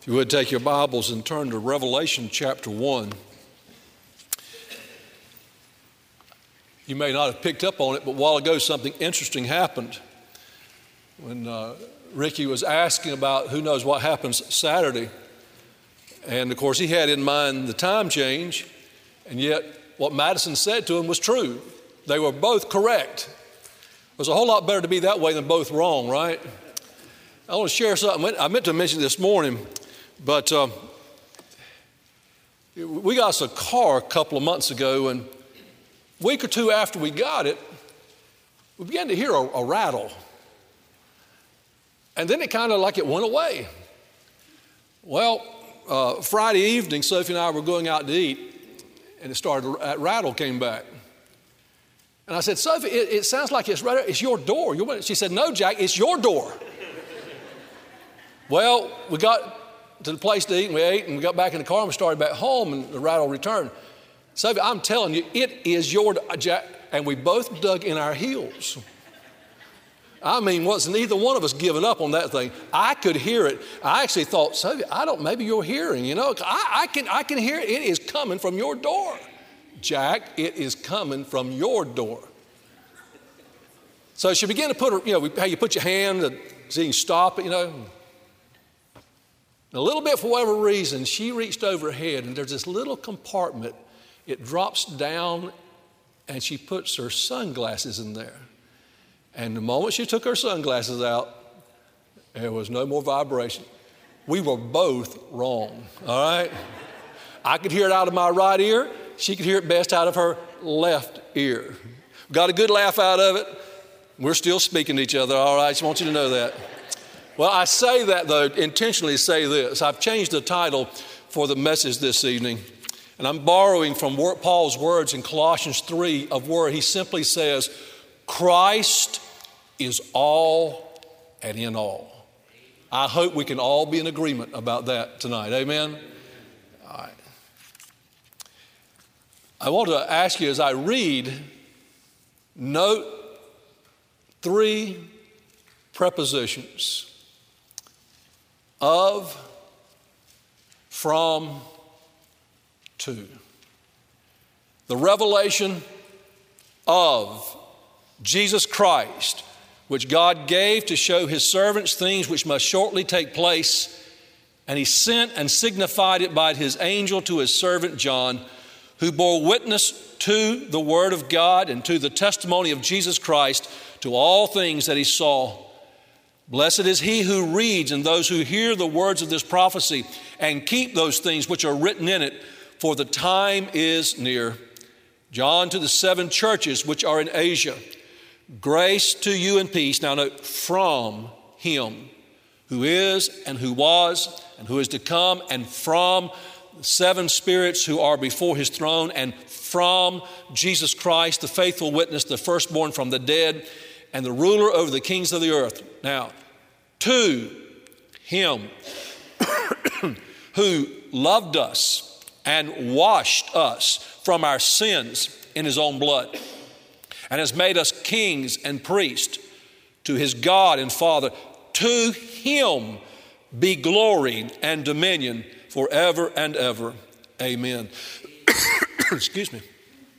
If you would take your Bibles and turn to Revelation chapter 1. You may not have picked up on it, but a while ago something interesting happened. When Ricky was asking about who knows what happens Saturday. And of course he had in mind the time change, and yet what Madison said to him was true. They were both correct. It was a whole lot better to be that way than both wrong, right? I want to share something. I meant to mention this morning, but we got us a car a couple of months ago, and a week or two after we got it, we began to hear a rattle. And then it kind of like it went away. Well, Friday evening, Sophie and I were going out to eat, and that rattle came back. And I said, Sophie, it sounds like it's your door. She said, no, Jack, it's your door. Well, we got to the place to eat, and we ate, and we got back in the car, and we started back home, and the rattle returned. Sophie, I'm telling you, it is your door, Jack. And we both dug in our heels. I mean, wasn't either one of us giving up on that thing. I could hear it. I actually thought, Sophie, maybe you're hearing, I can hear it. It is coming from your door. Jack, it is coming from your door. So she began to put her, how you put your hand so you can stop it, A little bit, for whatever reason, she reached over her head, and there's this little compartment. It drops down, and she puts her sunglasses in there. And the moment she took her sunglasses out, there was no more vibration. We were both wrong, all right? I could hear it out of my right ear. She could hear it best out of her left ear. Got a good laugh out of it. We're still speaking to each other, all right? I just want you to know that. Well, I say that, though, intentionally say this. I've changed the title for the message this evening, and I'm borrowing from Paul's words in Colossians 3 of where he simply says, Christ is all and in all. I hope we can all be in agreement about that tonight. Amen? All right. I want to ask you as I read, note 3 prepositions. Of, from, to. The revelation of Jesus Christ, which God gave to show his servants things which must shortly take place, and he sent and signified it by his angel to his servant John, who bore witness to the word of God and to the testimony of Jesus Christ, to all things that he saw. Blessed is he who reads and those who hear the words of this prophecy and keep those things which are written in it, for the time is near. John, to the 7 churches which are in Asia, grace to you and peace. Now note, from him who is and who was and who is to come, and from the 7 spirits who are before his throne, and from Jesus Christ, the faithful witness, the firstborn from the dead, and the ruler over the kings of the earth. Now, to him who loved us and washed us from our sins in his own blood, and has made us kings and priests to his God and Father, to him be glory and dominion forever and ever. Amen. Excuse me.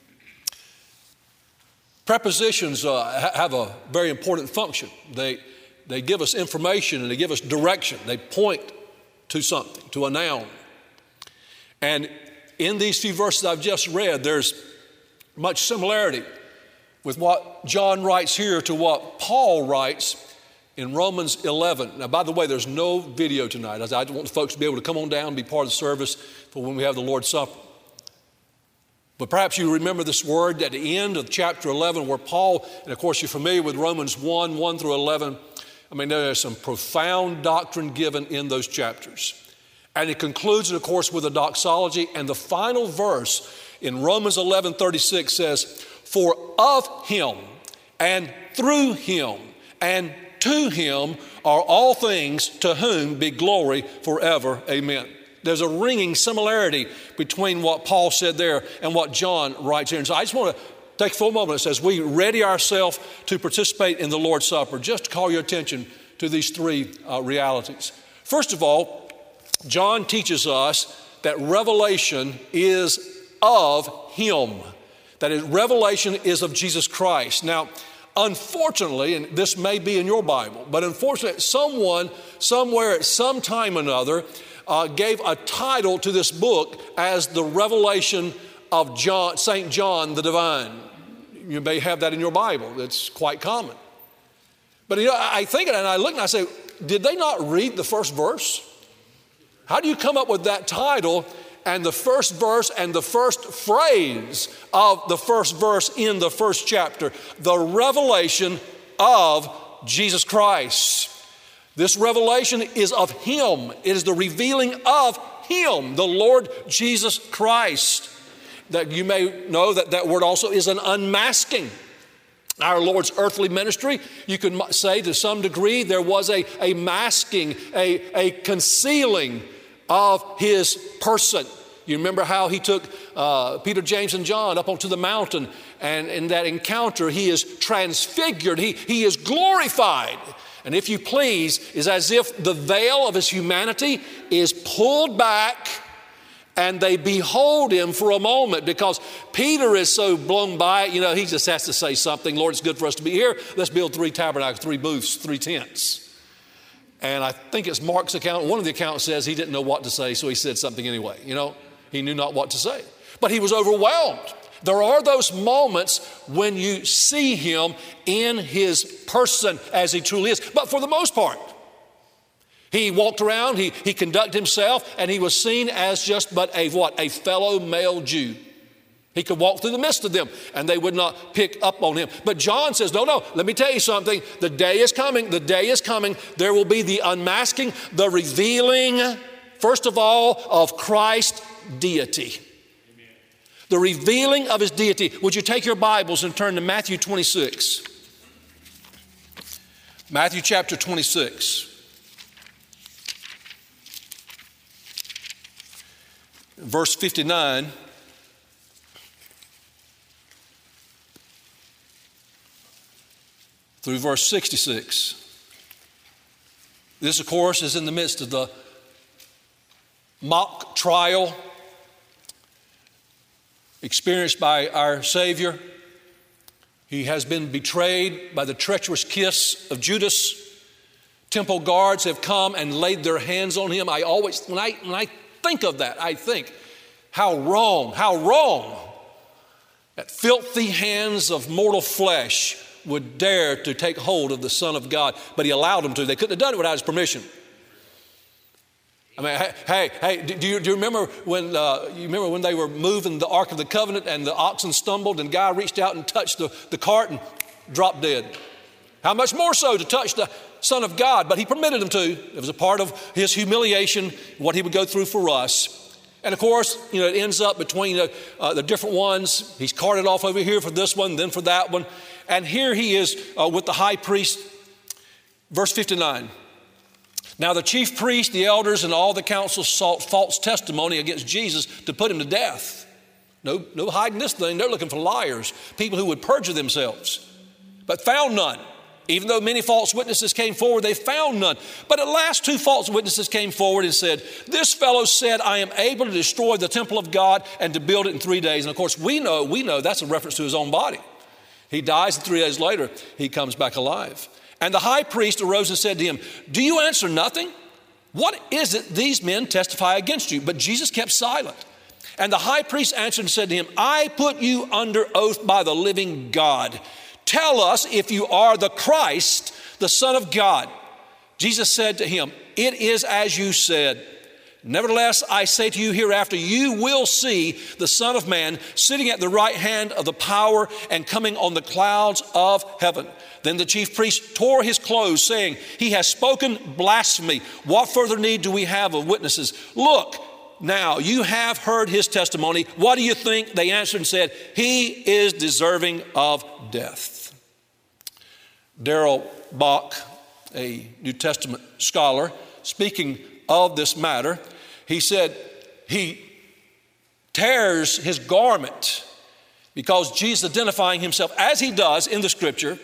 Prepositions have a very important function. They give us information and they give us direction. They point to something, to a noun. And in these few verses I've just read, there's much similarity with what John writes here to what Paul writes in Romans 11. Now, by the way, there's no video tonight. I want folks to be able to come on down and be part of the service for when we have the Lord's Supper. But perhaps you remember this word at the end of chapter 11 where Paul, and of course you're familiar with Romans 1 through 11. I mean, there's some profound doctrine given in those chapters. And it concludes, of course, with a doxology. And the final verse in Romans 11:36 says, for of him and through him and to him are all things, to whom be glory forever. Amen. There's a ringing similarity between what Paul said there and what John writes here. And so I just want to take a full moment as we ready ourselves to participate in the Lord's Supper, just to call your attention to these 3 realities. First of all, John teaches us that revelation is of Him. That is, revelation is of Jesus Christ. Now, unfortunately, and this may be in your Bible, but unfortunately, someone, somewhere, at some time or another, gave a title to this book as the Revelation of John, St. John the Divine. You may have that in your Bible. It's quite common. But I think and I look and I say, did they not read the first verse? How do you come up with that title and the first verse and the first phrase of the first verse in the first chapter? The revelation of Jesus Christ. This revelation is of Him. It is the revealing of Him, the Lord Jesus Christ. That you may know that word also is an unmasking. Our Lord's earthly ministry, you could say to some degree, there was a masking, a concealing of His person. You remember how He took Peter, James, and John up onto the mountain, and in that encounter, He is transfigured, He is glorified. And if you please, is as if the veil of His humanity is pulled back and they behold Him for a moment, because Peter is so blown by it, he just has to say something. Lord, it's good for us to be here. Let's build 3 tabernacles, 3 booths, 3 tents. And I think it's Mark's account. One of the accounts says he didn't know what to say, so he said something anyway. He knew not what to say. But he was overwhelmed. There are those moments when you see Him in His person as He truly is. But for the most part, He walked around, he conducted Himself, and He was seen as just but a fellow male Jew. He could walk through the midst of them, and they would not pick up on Him. But John says, no, let me tell you something. The day is coming. There will be the unmasking, the revealing, first of all, of Christ's deity. Amen. The revealing of His deity. Would you take your Bibles and turn to Matthew 26? Matthew chapter 26. Verse 59, through verse 66. This, of course, is in the midst of the mock trial experienced by our Savior. He has been betrayed by the treacherous kiss of Judas. Temple guards have come and laid their hands on Him. When I think of that, I think, how wrong that filthy hands of mortal flesh would dare to take hold of the Son of God. But He allowed them to. They couldn't have done it without His permission. I mean, hey, do you remember when they were moving the Ark of the Covenant and the oxen stumbled and the guy reached out and touched the cart and dropped dead? How much more so to touch the Son of God? But He permitted him to. It was a part of His humiliation, what He would go through for us. And of course, it ends up between the different ones. He's carted off over here for this one, then for that one. And here He is with the high priest. Verse 59. Now the chief priest, the elders, and all the council sought false testimony against Jesus to put Him to death. No hiding this thing. They're looking for liars, people who would perjure themselves, but found none. Even though many false witnesses came forward, they found none. But at last 2 false witnesses came forward and said, this fellow said, I am able to destroy the temple of God and to build it in 3 days. And of course, we know that's a reference to His own body. He dies, and 3 days later, He comes back alive. And the high priest arose and said to him, do you answer nothing? What is it these men testify against you? But Jesus kept silent. And the high priest answered and said to him, I put you under oath by the living God. Tell us if you are the Christ, the Son of God. Jesus said to him, it is as you said. Nevertheless, I say to you, hereafter you will see the Son of Man sitting at the right hand of the power and coming on the clouds of heaven. Then the chief priest tore his clothes, saying, he has spoken blasphemy. What further need do we have of witnesses? Look, now you have heard his testimony. What do you think? They answered and said, he is deserving of death. Darrell Bock, a New Testament scholar, speaking of this matter, he said he tears his garment because Jesus identifying Himself as He does in the Scripture.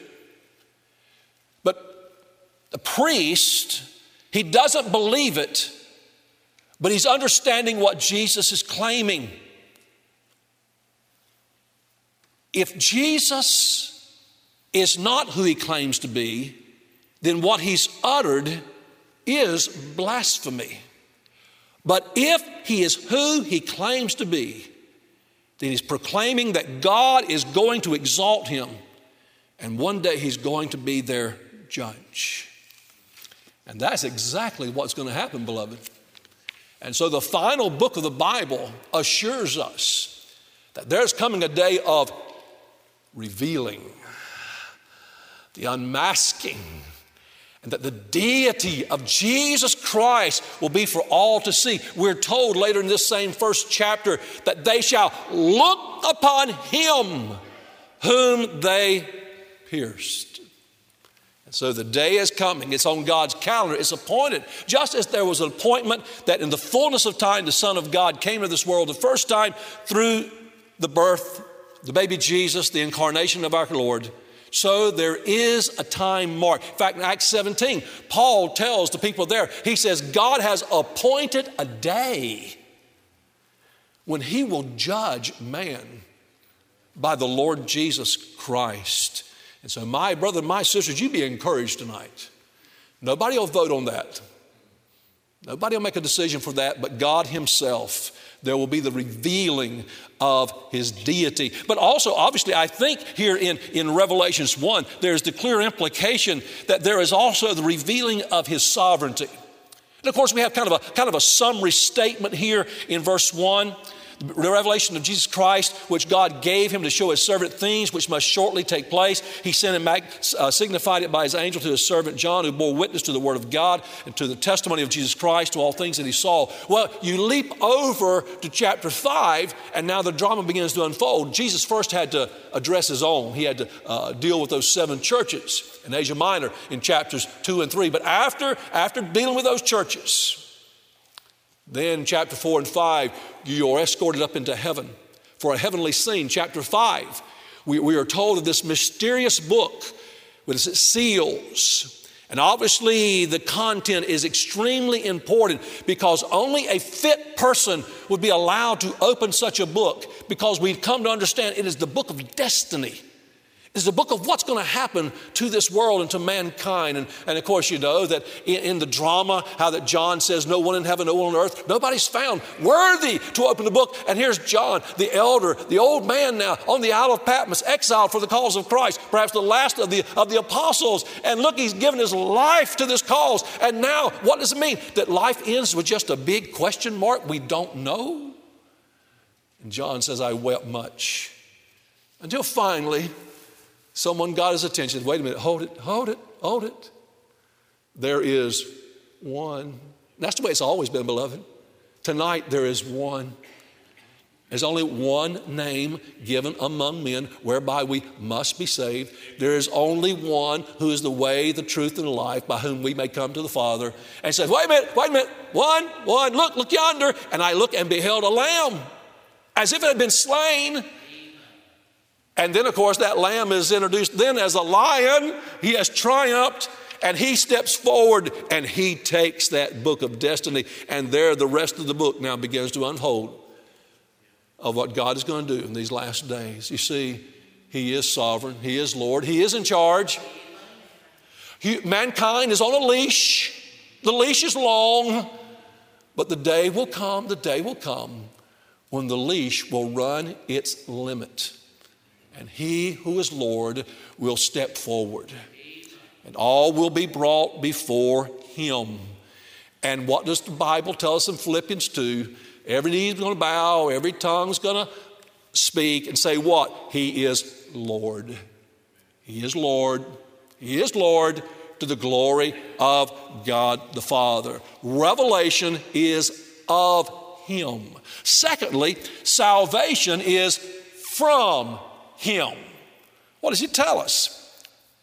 But the priest, he doesn't believe it But he's understanding what Jesus is claiming. If Jesus is not who he claims to be, then what he's uttered is blasphemy. But if he is who he claims to be, then he's proclaiming that God is going to exalt him, and one day he's going to be their judge. And that's exactly what's going to happen, beloved. And so the final book of the Bible assures us that there's coming a day of revealing, the unmasking, and that the deity of Jesus Christ will be for all to see. We're told later in this same first chapter that they shall look upon him whom they pierced. And so the day is coming. It's on God's calendar. It's appointed. Just as there was an appointment that in the fullness of time the Son of God came to this world the first time through the birth, the baby Jesus, the incarnation of our Lord, so there is a time mark. In fact, in Acts 17, Paul tells the people there, he says, God has appointed a day when he will judge man by the Lord Jesus Christ. And so my brother and my sisters, you be encouraged tonight. Nobody will vote on that. Nobody will make a decision for that but God himself. There will be the revealing of his deity. But also, obviously, I think here in Revelations 1, there's the clear implication that there is also the revealing of his sovereignty. And of course, we have kind of a summary statement here in verse 1. The revelation of Jesus Christ, which God gave him to show his servant things which must shortly take place. He sent him back, signified it by his angel to his servant John, who bore witness to the word of God and to the testimony of Jesus Christ, to all things that he saw. Well, you leap over to chapter 5, and now the drama begins to unfold. Jesus first had to address his own. He had to deal with those 7 churches in Asia Minor in chapters 2 and 3. But after dealing with those churches, then chapter 4 and 5, you are escorted up into heaven for a heavenly scene. Chapter 5, we are told of this mysterious book with its seals. And obviously the content is extremely important because only a fit person would be allowed to open such a book, because we've come to understand it is the book of destiny. It's the book of what's going to happen to this world and to mankind. And of course, you know that in the drama, how that John says, no one in heaven, no one on earth, nobody's found worthy to open the book. And here's John, the elder, the old man now on the Isle of Patmos, exiled for the cause of Christ, perhaps the last of the apostles. And look, he's given his life to this cause. And now, what does it mean? That life ends with just a big question mark? We don't know. And John says, I wept much. Until finally, someone got his attention. Wait a minute, hold it. There is one. That's the way it's always been, beloved. Tonight there is one. There's only one name given among men whereby we must be saved. There is only one who is the way, the truth, and the life, by whom we may come to the Father. And says, wait a minute, one, look yonder. And I looked and beheld a lamb, as if it had been slain. And then, of course, that lamb is introduced then as a lion. He has triumphed, and he steps forward, and he takes that book of destiny. And there the rest of the book now begins to unfold of what God is going to do in these last days. You see, he is sovereign. He is Lord. He is in charge. Mankind is on a leash. The leash is long, but the day will come when the leash will run its limit. And he who is Lord will step forward. And all will be brought before him. And what does the Bible tell us in Philippians 2? Every knee is going to bow, every tongue is going to speak and say what? He is Lord. He is Lord. He is Lord, to the glory of God the Father. Revelation is of him. Secondly, salvation is from him. What does he tell us?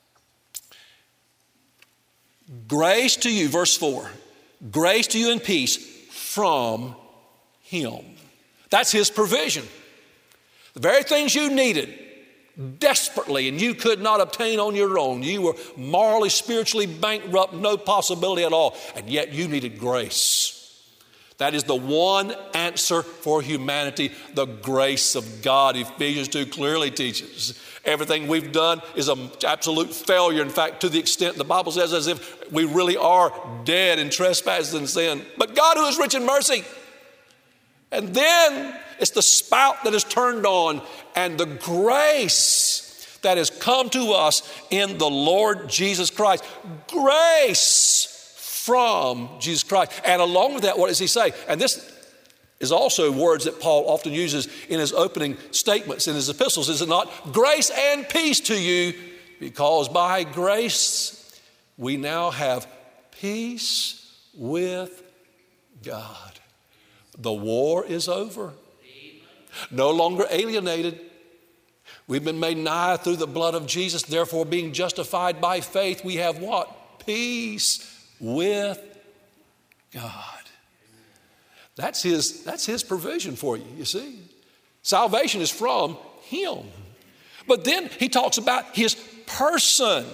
Grace to you, verse 4. Grace to you and peace from him. That's his provision. The very things you needed desperately and you could not obtain on your own. You were morally, spiritually bankrupt, no possibility at all. And yet you needed grace. That is the one answer for humanity, the grace of God. Ephesians 2 clearly teaches everything we've done is an absolute failure. In fact, to the extent the Bible says as if we really are dead in trespasses and sin. But God, who is rich in mercy. And then it's the spout that is turned on and the grace that has come to us in the Lord Jesus Christ. Grace from Jesus Christ. And along with that, what does he say? And this is also words that Paul often uses in his opening statements in his epistles, is it not? Grace and peace to you, because by grace we now have peace with God. The war is over. No longer alienated. We've been made nigh through the blood of Jesus. Therefore, being justified by faith, we have what? Peace with God. That's his provision for you, you see. Salvation is from him. But then he talks about his person.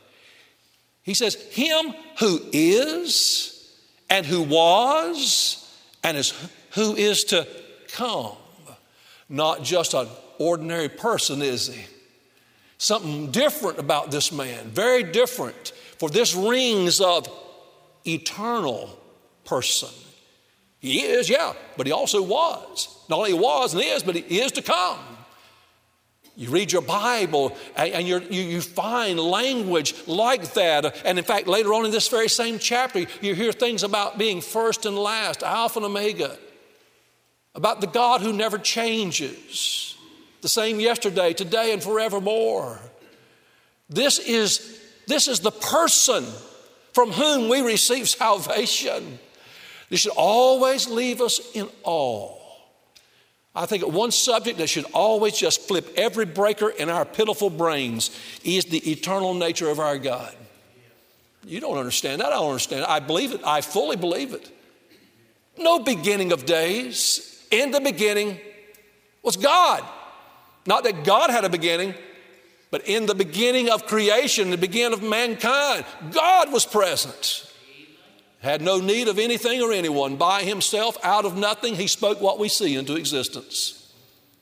He says, him who is and who was and who is to come. Not just an ordinary person, is he? Something different about this man, very different. For this rings of eternal person. He is, yeah, but he also was. Not only was and is, but he is to come. You read your Bible and you find language like that. And in fact, later on in this very same chapter, you hear things about being first and last, Alpha and Omega, about the God who never changes, the same yesterday, today, and forevermore. This is the person from whom we receive salvation. This should always leave us in awe. I think one subject that should always just flip every breaker in our pitiful brains is the eternal nature of our God. You don't understand that. I don't understand it. I believe it. I fully believe it. No beginning of days. In the beginning was God. Not that God had a beginning, but in the beginning of creation, the beginning of mankind, God was present. Had no need of anything or anyone. By himself, out of nothing, he spoke what we see into existence.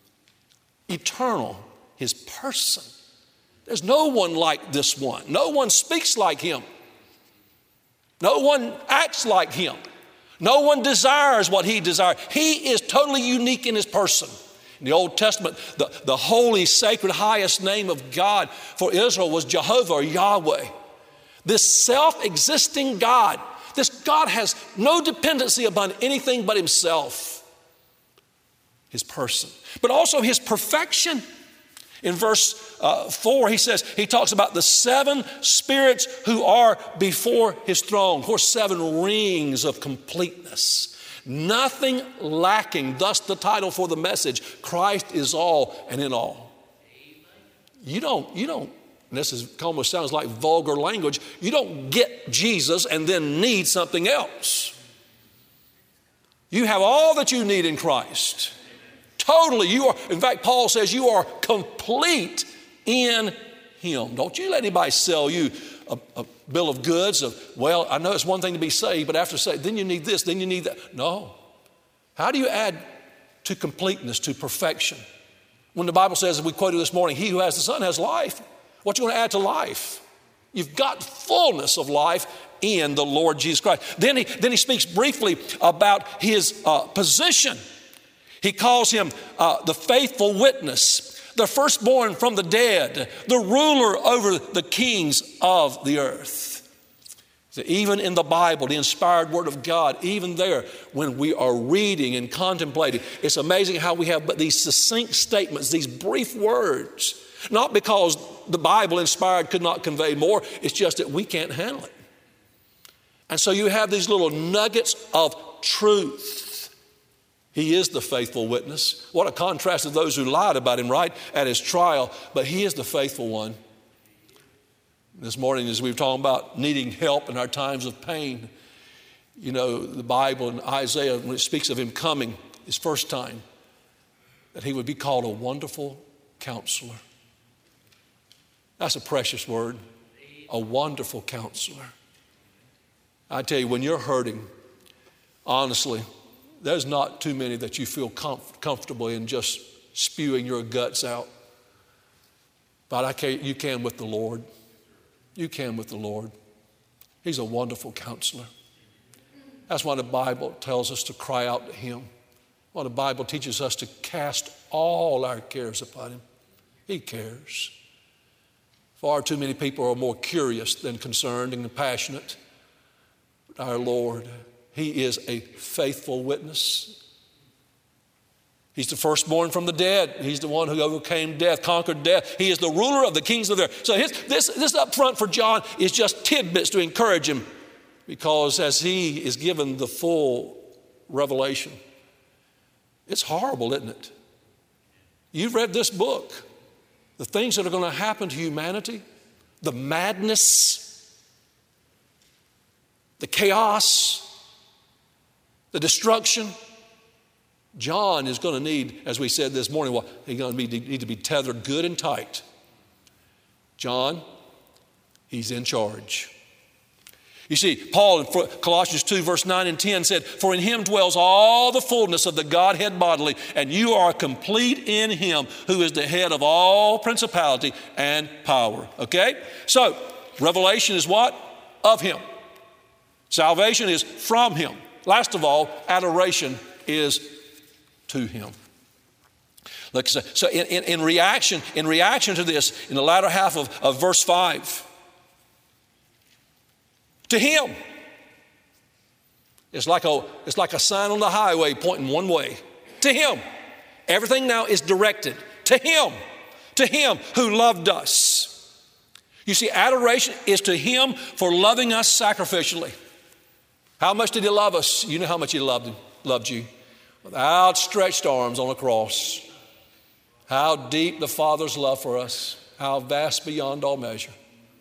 Eternal, his person. There's no one like this one. No one speaks like him. No one acts like him. No one desires what he desires. He is totally unique in his person. In the Old Testament, the holy, sacred, highest name of God for Israel was Jehovah or Yahweh. This self-existing God. This God has no dependency upon anything but himself, his person, but also his perfection. In verse 4, he talks about the 7 spirits who are before his throne. Of course, 7 rings of completeness. Nothing lacking. Thus the title for the message, Christ is all and in all. You don't, and this almost sounds like vulgar language, you don't get Jesus and then need something else. You have all that you need in Christ. Totally, you are, in fact, Paul says you are complete in him. Don't you let anybody sell you a bill of goods of, well, I know it's one thing to be saved, but after saved, then you need this, then you need that. No. How do you add to completeness, to perfection? When the Bible says, as we quoted this morning, he who has the Son has life. What you want to add to life? You've got fullness of life in the Lord Jesus Christ. Then he speaks briefly about his position. He calls him the faithful witness, the firstborn from the dead, the ruler over the kings of the earth. So even in the Bible, the inspired word of God, even there, when we are reading and contemplating, it's amazing how we have but these succinct statements, these brief words. Not because the Bible inspired could not convey more, it's just that we can't handle it. And so you have these little nuggets of truth. He is the faithful witness. What a contrast to those who lied about him right at his trial, but he is the faithful one. This morning, as we were talking about needing help in our times of pain, you know, the Bible in Isaiah, when it speaks of him coming his first time, that he would be called a wonderful counselor. That's a precious word, a wonderful counselor. I tell you, when you're hurting, honestly, there's not too many that you feel comfortable in just spewing your guts out. But you can with the Lord. You can with the Lord. He's a wonderful counselor. That's why the Bible tells us to cry out to Him. Why the Bible teaches us to cast all our cares upon Him. He cares. Far too many people are more curious than concerned and compassionate. But our Lord, He is a faithful witness. He's the firstborn from the dead. He's the one who overcame death, conquered death. He is the ruler of the kings of the earth. So this up front for John is just tidbits to encourage him, because as he is given the full revelation, it's horrible, isn't it? You've read this book. The things that are going to happen to humanity, the madness, the chaos, the destruction. John is going to need, as we said this morning, he's going to need to be tethered good and tight. John, he's in charge. You see, Paul in Colossians 2, verse 9 and 10 said, "For in Him dwells all the fullness of the Godhead bodily, and you are complete in Him, who is the head of all principality and power." Okay? So, revelation is what? Of Him. Salvation is from Him. Last of all, adoration is to Him. Look, so in reaction to this, in the latter half of verse 5, to Him. It's like a sign on the highway pointing one way. To Him. Everything now is directed to Him. To Him who loved us. You see, adoration is to Him for loving us sacrificially. How much did He love us? You know how much He loved you. With outstretched arms on a cross. How deep the Father's love for us. How vast beyond all measure.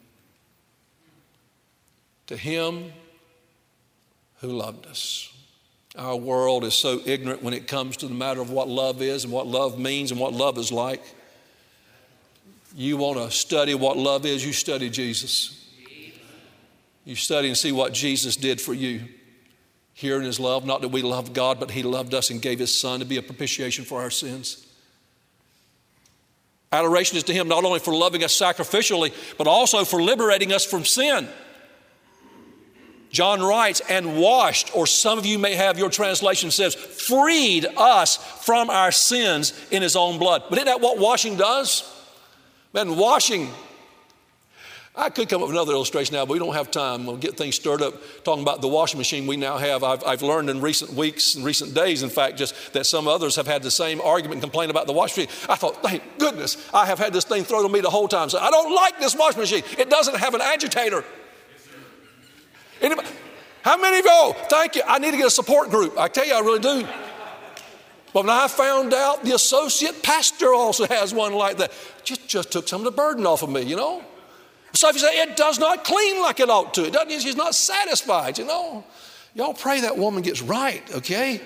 To Him who loved us. Our world is so ignorant when it comes to the matter of what love is and what love means and what love is like. You want to study what love is, you study Jesus. You study and see what Jesus did for you. Here in His love, not that we loved God, but He loved us and gave His Son to be a propitiation for our sins. Adoration is to Him not only for loving us sacrificially, but also for liberating us from sin. John writes, "and washed," or some of you may have your translation says, "freed us from our sins in His own blood." But isn't that what washing does? Man, washing, I could come up with another illustration now, but we don't have time. We'll get things stirred up talking about the washing machine we now have. I've learned in recent weeks and recent days, in fact, just that some others have had the same argument and complaint about the washing machine. I thought, thank goodness, I have had this thing thrown on me the whole time. So I don't like this washing machine. It doesn't have an agitator. Anybody? How many of you, thank you, I need to get a support group. I tell you, I really do. But when I found out the associate pastor also has one like that, just took some of the burden off of me, you know. So if you say, it does not clean like it ought to. It doesn't, she's not satisfied, you know. Y'all pray that woman gets right, okay?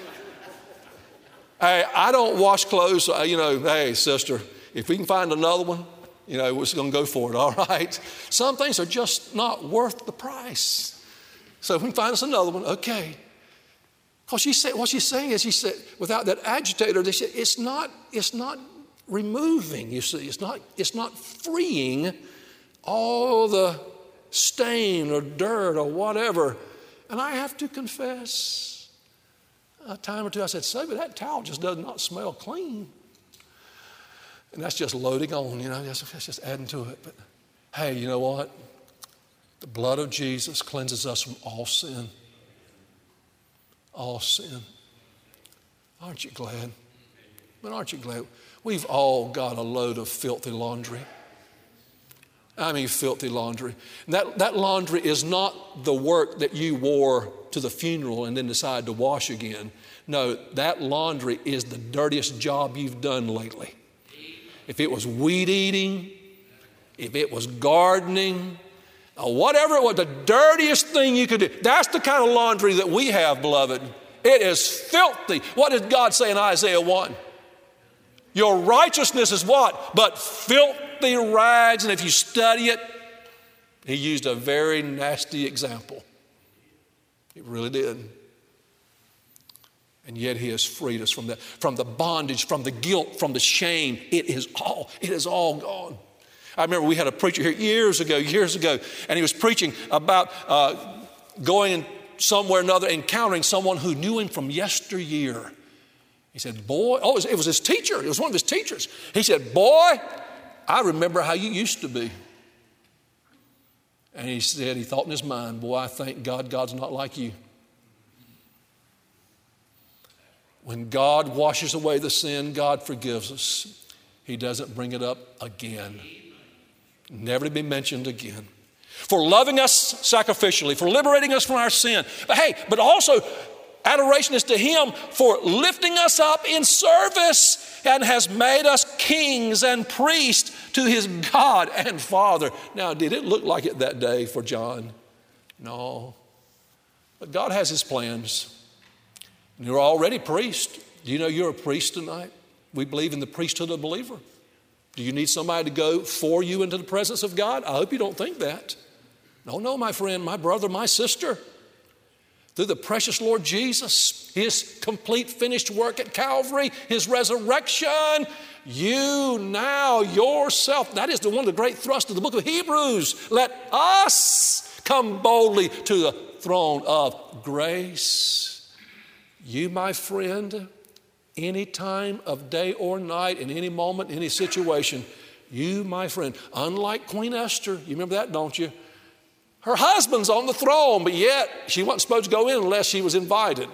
Hey, I don't wash clothes, hey, sister, if we can find another one, we're just going to go for it, all right? Some things are just not worth the price. So if we can find us another one, okay. Because what she's saying is, she said, without that agitator, they said, it's not removing, you see. It's not freeing all the stain or dirt or whatever. And I have to confess, a time or two I said, but that towel just does not smell clean. And that's just loading on, that's just adding to it. But hey, you know what? The blood of Jesus cleanses us from all sin. All sin. Aren't you glad? But aren't you glad? We've all got a load of filthy laundry. I mean, filthy laundry. And that laundry is not the work that you wore to the funeral and then decided to wash again. No, that laundry is the dirtiest job you've done lately. If it was weed eating, if it was gardening, or whatever it was, the dirtiest thing you could do. That's the kind of laundry that we have, beloved. It is filthy. What did God say in Isaiah 1? Your righteousness is what? But filthy rags. And if you study it, He used a very nasty example. He really did. And yet he has freed us from the bondage, from the guilt, from the shame. It is all gone. I remember we had a preacher here years ago, and he was preaching about going somewhere or another, encountering someone who knew him from yesteryear. He said, boy, it was his teacher. It was one of his teachers. He said, boy, I remember how you used to be. And he said, he thought in his mind, boy, I thank God God's not like you. When God washes away the sin, God forgives us. He doesn't bring it up again. Never to be mentioned again. For loving us sacrificially, for liberating us from our sin. But also adoration is to him for lifting us up in service and has made us kings and priests to his God and Father. Now, did it look like it that day for John? No. But God has his plans. You're already priest. Do you know you're a priest tonight? We believe in the priesthood of the believer. Do you need somebody to go for you into the presence of God? I hope you don't think that. No, my friend, my brother, my sister. Through the precious Lord Jesus, his complete finished work at Calvary, his resurrection, you now yourself, that is one of the great thrusts of the book of Hebrews. Let us come boldly to the throne of grace. You, my friend, any time of day or night, in any moment, any situation, you, my friend, unlike Queen Esther, you remember that, don't you? Her husband's on the throne, but yet she wasn't supposed to go in unless she was invited.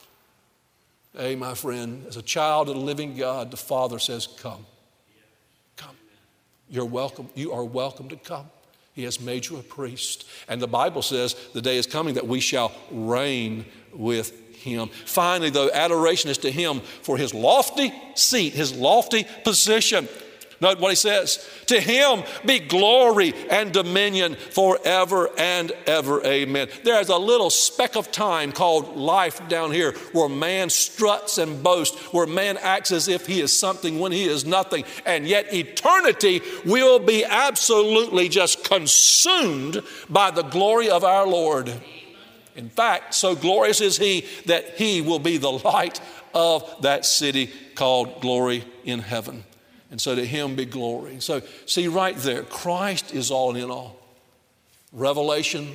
Hey, my friend, as a child of the living God, the Father says, come. Come. You're welcome. You are welcome to come. He has made you a priest. And the Bible says the day is coming that we shall reign with him. Finally, though, adoration is to him for his lofty seat, his lofty position. Note what he says. To him be glory and dominion forever and ever. Amen. There's a little speck of time called life down here where man struts and boasts, where man acts as if he is something when he is nothing. And yet eternity will be absolutely just consumed by the glory of our Lord. In fact, so glorious is he that he will be the light of that city called glory in heaven. And so to him be glory. So see right there, Christ is all in all. Revelation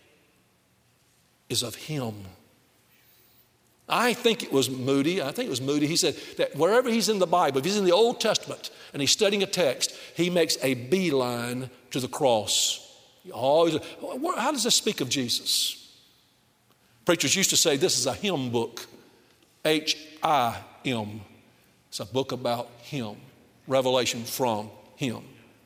is of him. I think it was Moody. He said that wherever he's in the Bible, if he's in the Old Testament and he's studying a text, he makes a beeline to the cross. How does this speak of Jesus? Preachers used to say this is a hymn book. H-I-M. It's a book about him. Revelation from him.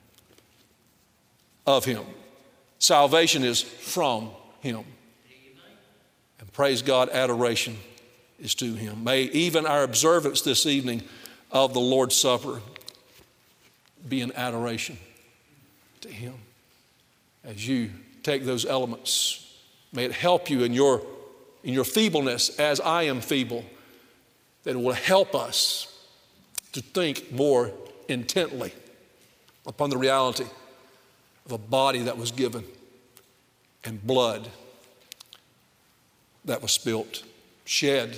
Of him. Salvation is from him. And praise God, adoration is to him. May even our observance this evening of the Lord's Supper be an adoration to him. As you take those elements, may it help you in your feebleness as I am feeble, that it will help us to think more intently upon the reality of a body that was given and blood that was spilt, shed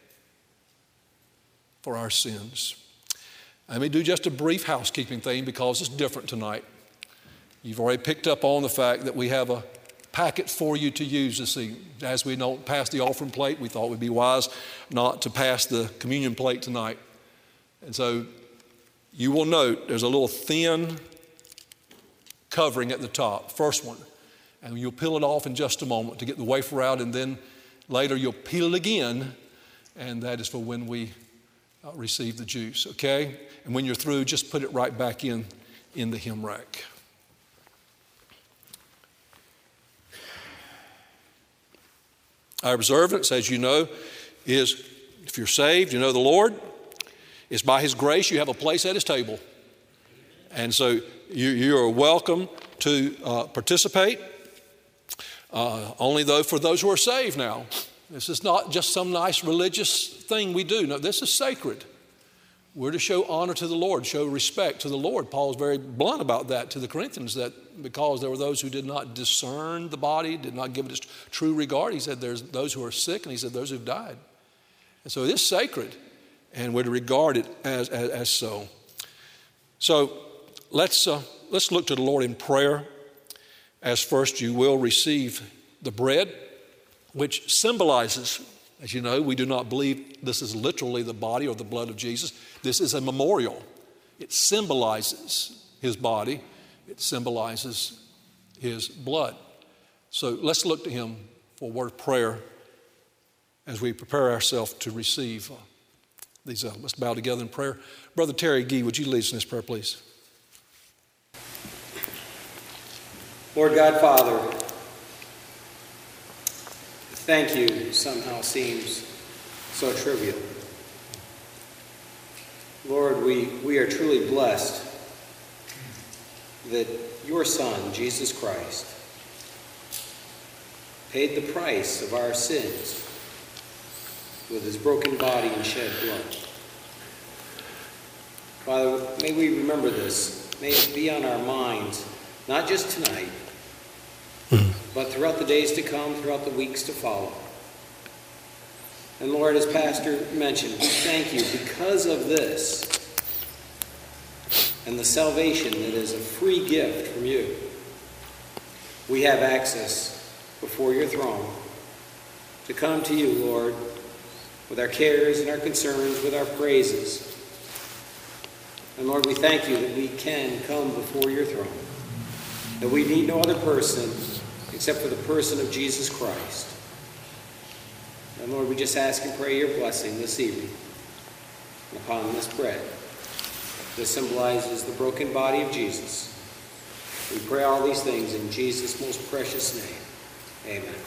for our sins. Let me do just a brief housekeeping thing because it's different tonight. You've already picked up on the fact that we have a packet for you to use this evening. As we don't pass the offering plate, we thought it would be wise not to pass the communion plate tonight. And so you will note there's a little thin covering at the top, first one. And you'll peel it off in just a moment to get the wafer out, and then later you'll peel it again, and that is for when we receive the juice, okay? And when you're through, just put it right back in the hymn rack. Our observance, as you know, is if you're saved, you know the Lord. It's by his grace you have a place at his table. And so you are welcome to participate. Only though for those who are saved now. This is not just some nice religious thing we do. No, this is sacred. We're to show honor to the Lord, show respect to the Lord. Paul is very blunt about that to the Corinthians, that because there were those who did not discern the body, did not give it its true regard. He said there's those who are sick, and he said those who've died. And so it is sacred, and we're to regard it as so. So let's look to the Lord in prayer. As first you will receive the bread, which symbolizes, as you know, we do not believe this is literally the body or the blood of Jesus. This is a memorial. It symbolizes his body. It symbolizes his blood. So let's look to him for a word of prayer as we prepare ourselves to receive these elements. Let's bow together in prayer. Brother Terry Gee, would you lead us in this prayer, please? Lord God, Father, thank you somehow seems so trivial. Lord, we are truly blessed that your Son, Jesus Christ, paid the price of our sins with his broken body and shed blood. Father, may we remember this. May it be on our minds, not just tonight, but throughout the days to come, throughout the weeks to follow. And Lord, as Pastor mentioned, we thank you because of this and the salvation that is a free gift from you. We have access before your throne to come to you, Lord, with our cares and our concerns, with our praises. And Lord, we thank you that we can come before your throne, that we need no other person except for the person of Jesus Christ. And Lord, we just ask and pray your blessing this evening upon this bread. This symbolizes the broken body of Jesus. We pray all these things in Jesus' most precious name. Amen.